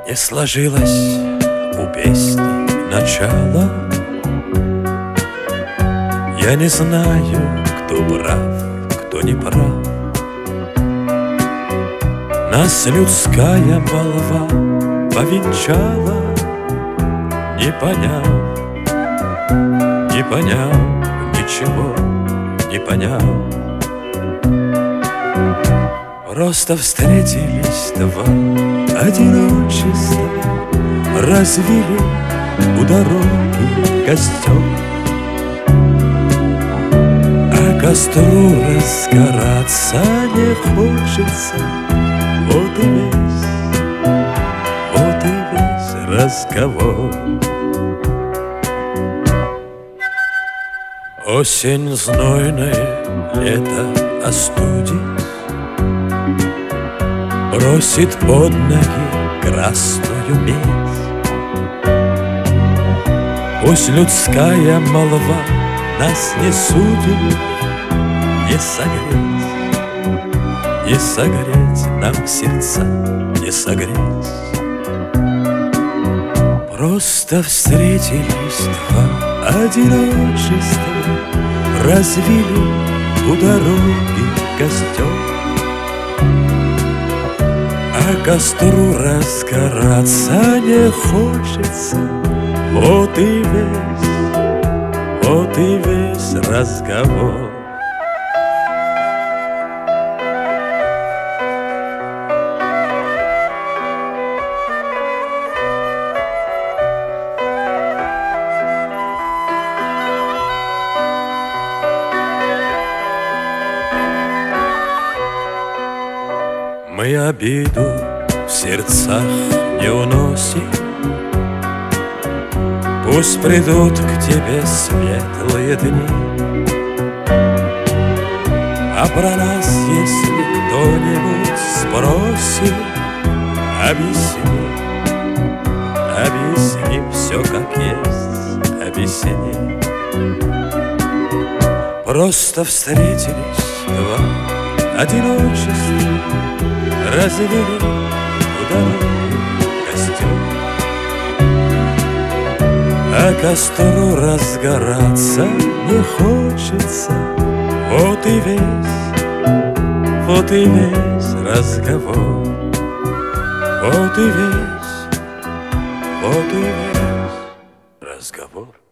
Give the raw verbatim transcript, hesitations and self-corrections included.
Не сложилось у песни начало. Я не знаю, кто прав, кто не прав. Нас людская молва повенчала, не поняв, не поняв, ничего не поняв. Просто встретились два одиночества, развели у дороги костер. А костру разгораться не хочется. Вот и весь, вот и весь разговор. Осень знойная, лето остудит, бросит под ноги красную медь. Пусть людская молва нас не судит, не согреть, не согреть нам сердца, не согреть. Просто встретились два одиночества, развели у дороги костер. А костру разгораться не хочется. Вот и весь, вот и весь разговор. Мы обиду в сердцах не уносим. Пусть придут к тебе светлые дни, а про нас, если кто-нибудь спросит, объясни, объясни все как есть, объясни. Просто встретились два одиночества, развели у дороги костер. А костру разгораться не хочется. Вот и весь, вот и весь разговор. Вот и весь, вот и весь разговор.